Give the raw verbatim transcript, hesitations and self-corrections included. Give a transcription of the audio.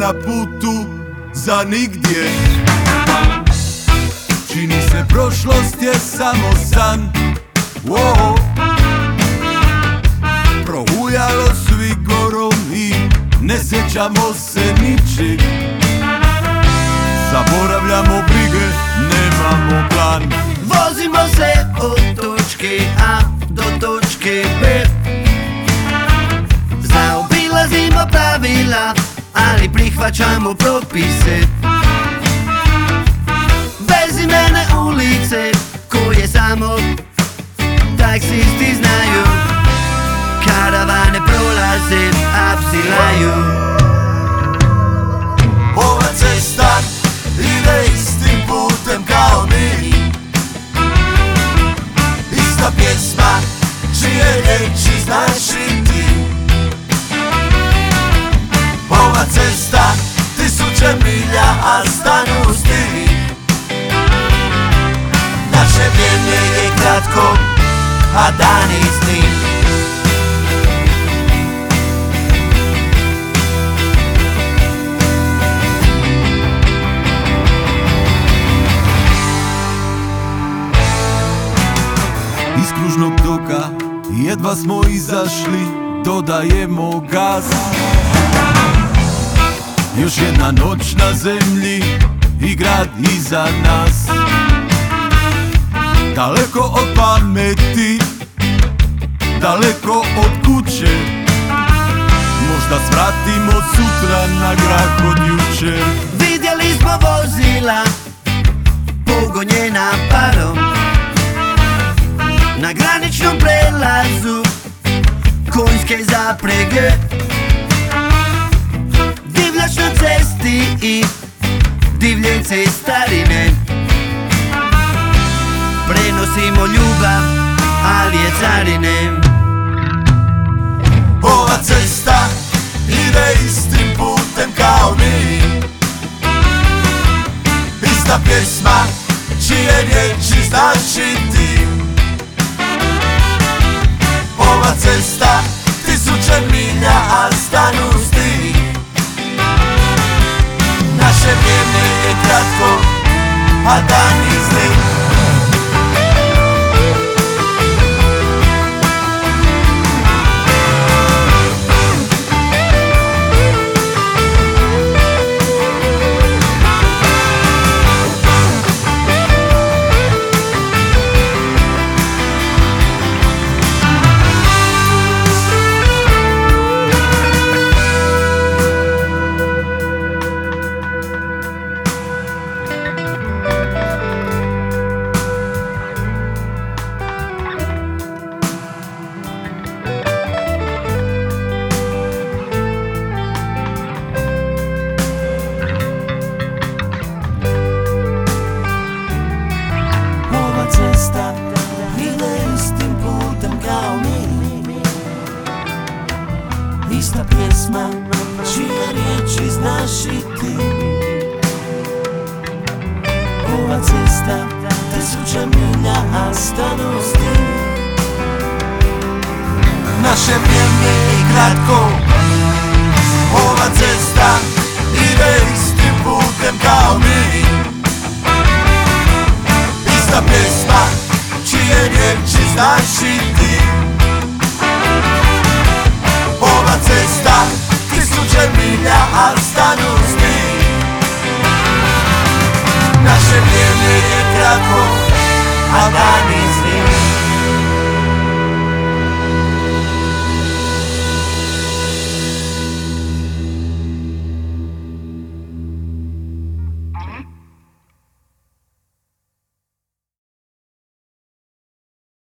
na putu za nigdje. Čini se prošlost je samo san, wow. Prohujalo svi gorom i ne sjećamo se ničeg. Zaboravljamo brige, nemamo plan. Vozimo se od točke A do točke B. Zaobilazimo pravila, ali prihvaćamo propise. Bez imene ulice koje samo taksisti znaju. Karavane prolaze, apsi laju. Ova cesta ide istim putem kao mi. Ista pjesma čije riječi znaš i ti. Ova cesta tisuće milja, a stanu stih. Naše vrijeme je kratko, a dani s njim. Iz kružnog toka jedva smo izašli, dodajemo gas. Još jedna noć na zemlji i grad iza nas. Daleko od pameti, daleko od kuće. Možda svratimo sutra na grah od jučer. Vidjeli smo vozila pogonjena parom na graničnom prelazu, konjske zaprege, divljač na cesti i divlje cestarine. Prenosimo ljubav, ali je carine. Ova cesta ide istim putem kao mi. Ista pjesma čije riječi znaš i ti. Ova cesta tisuće milja, a stanu stih. Naše vrijeme je kratko, a dani zli. Cesta ide istim putem kao mi. Ista pjesma čije riječi znaš i ti. Ova cesta tisuće milja, a stanu stih. Naše vrijeme je kratko. Ova cesta ide istim putem kao mi. Ista pjesma čije riječi znaš i ti. Ova cesta tisuće milja, a stanu stih. Naše vrijeme